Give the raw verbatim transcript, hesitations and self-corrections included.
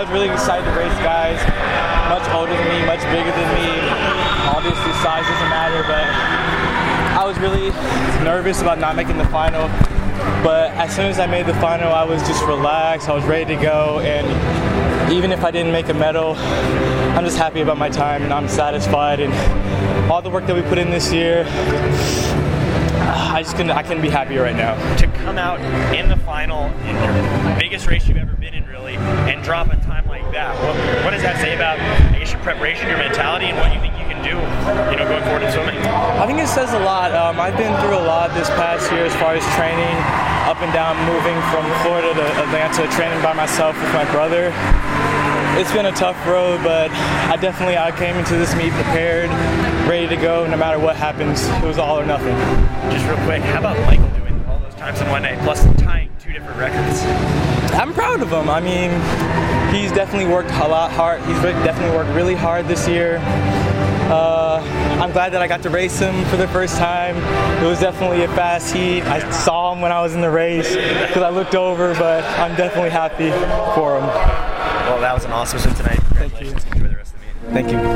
was really excited to race guys much older than me, much bigger than me. Obviously, size doesn't matter, but I was really nervous about not making the final. But as soon as I made the final, I was just relaxed. I was ready to go, and even if I didn't make a medal, I'm just happy about my time, and I'm satisfied. And all the work that we put in this year, I just couldn't, I couldn't be happier right now. To come out in the final, in your biggest race you've ever been in, really, and drop a time like that, what, what does that say about, I guess, your preparation, your mentality, and what you think you can do, you know, going forward in swimming? I think it says a lot. Um, I've been through a lot this past year as far as training, up and down, moving from Florida to Atlanta, training by myself with my brother. It's been a tough road, but I definitely I came into this meet prepared, ready to go no matter what happens. It was all or nothing. Just real quick, how about Michael doing all those times in one night, plus tying two different records? I'm proud of him. I mean, he's definitely worked a lot hard. He's definitely worked really hard this year. Uh, I'm glad that I got to race him for the first time. It was definitely a fast heat. I saw him when I was in the race because I looked over, but I'm definitely happy for him. Well, that was an awesome swim tonight. Congratulations. Thank you. Enjoy the rest of the meet. Thank you.